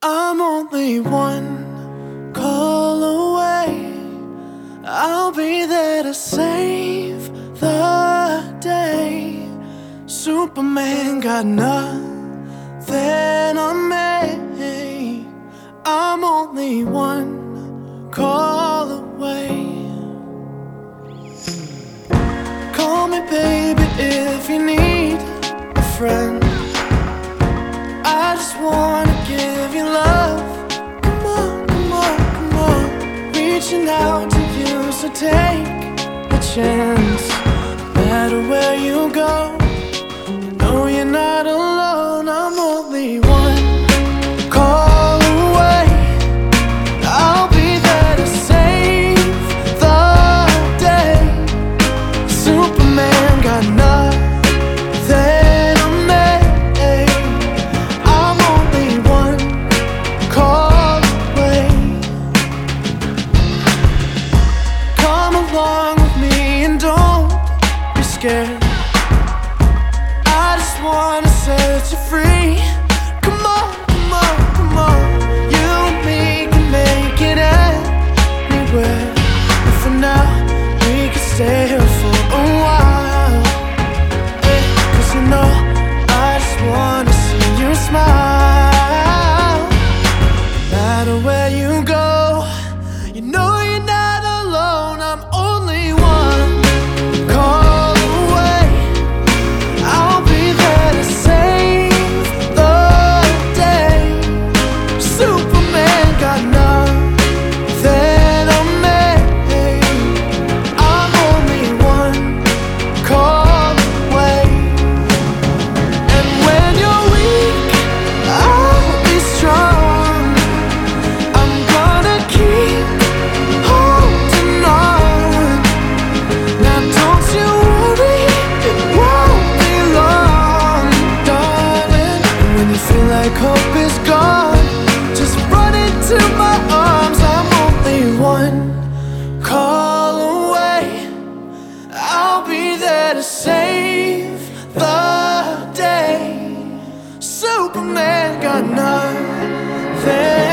I'm only one call away. I'll be there to save the day. Superman got nothing on me. I'm only one call away. Call me baby if you need a friend. I just wanna give you love. Come on, come on, come on. Reaching out to you, so take a chance. No matter where you go, you know you're not alone. I'm only one call away. I'll be there to save the day. Superman got nothing on me. I'm only one call away. Come along with me and don't be scared. I just wanna set you free. Come on, come on, come on. You and me can make it anywhere. And for now, we can stay here for a while. Yeah, 'cause you know I just wanna see you smile. No matter where you go, you know you're not alone. I'm only one call away. I'll be there to save the day. Superman got nothing on me. I'm only one call away. And when you're weak, I'll be strong. I'm gonna keep holding on. Now don't you worry, it won't be long, darling. And when you feel like hope is gone, just run into my arms. I'm only one call away. I'll be there to save the day. Superman got nothing